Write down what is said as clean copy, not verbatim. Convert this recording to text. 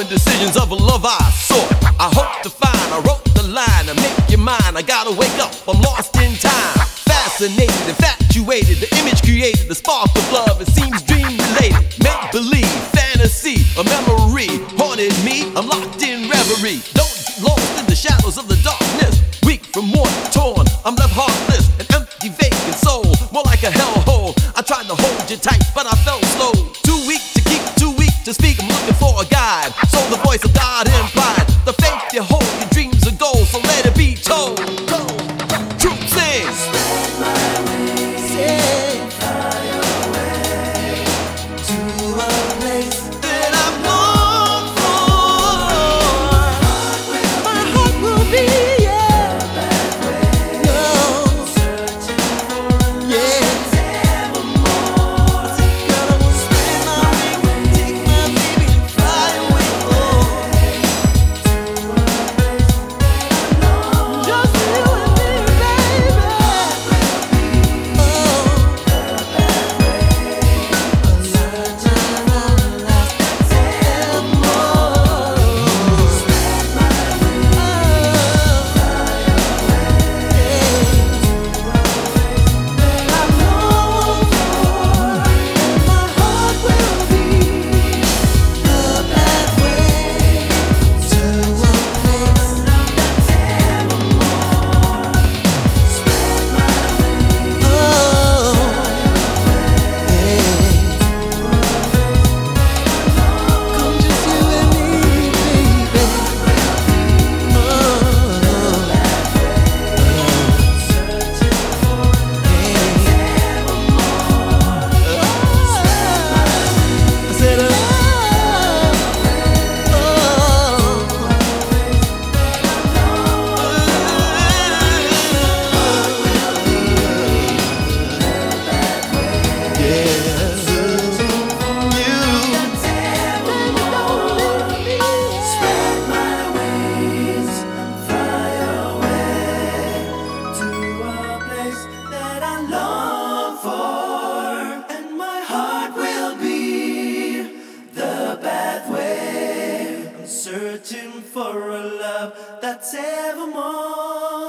decisions of a love I sought. I hope to find, I wrote the line to make you mine. I gotta wake up, I'm lost in time. Fascinated, infatuated, the image created, the spark of love, it seems dream related. Make believe, fantasy, a memory haunted me, I'm locked in reverie. Don't get lost in the shadows of the darkness. Weak from one torn, I'm left heartless, an empty vacant soul, more like a hellhole. I tried to hold you tight, but I fell slow. Too weak to keep, too weak to speak, I'm looking for a guide. So the voice of God implied, the faith you hold, your dreams are gold, so let it be told. Truth sings. Searching for a love that's evermore.